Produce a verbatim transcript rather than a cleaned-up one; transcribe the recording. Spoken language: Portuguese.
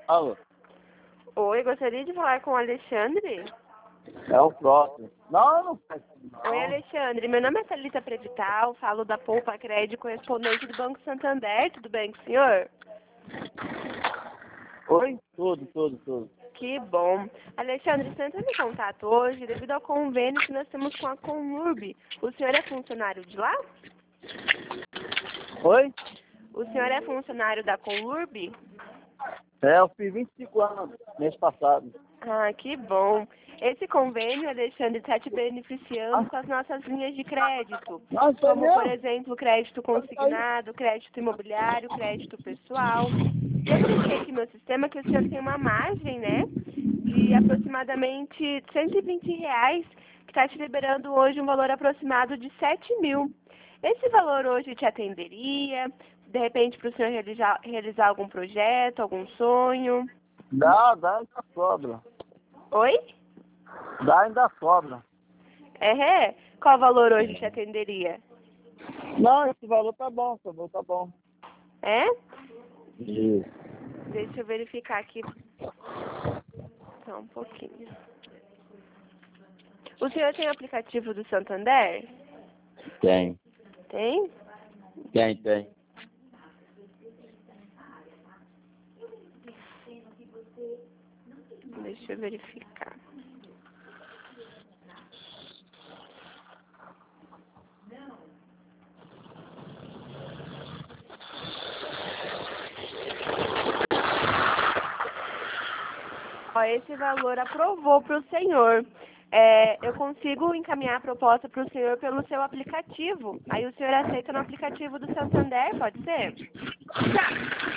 Alô? Oi, gostaria de falar com o Alexandre? É o próximo. Não, eu não faço não. Oi, Alexandre. Meu nome é Thalita Prevital, falo da Poupa Crédito, correspondente do Banco Santander. Tudo bem com o senhor? Oi? Tudo, tudo, tudo. Que bom. Alexandre, você entra em contato hoje devido ao convênio que nós temos com a Conlurb. O senhor é funcionário de lá? Oi? O senhor é funcionário da Conlurb? É, eu fiz vinte e cinco anos mês passado. Ah, que bom. Esse convênio, Alexandre, está te beneficiando com as nossas linhas de crédito, Nossa, é como, por mesmo? exemplo, crédito consignado, crédito imobiliário, crédito pessoal. E eu verifiquei aqui no meu sistema que o senhor tem uma margem, né, de aproximadamente cento e vinte reais, que está te liberando hoje um valor aproximado de sete mil. Esse valor hoje te atenderia, de repente, para o senhor realizar, realizar algum projeto, algum sonho? Dá, dá, ainda sobra. Oi? Dá, ainda sobra. É, é? Qual valor hoje te atenderia? Não, esse valor tá bom, esse valor tá bom. É? Isso. Deixa eu verificar aqui. Só um pouquinho. O senhor tem aplicativo do Santander? Tem. Tem? Tem, tem. Deixa eu verificar. Ó, esse valor aprovou para o senhor. É, eu consigo encaminhar a proposta para o senhor pelo seu aplicativo. Aí o senhor aceita no aplicativo do Santander, pode ser?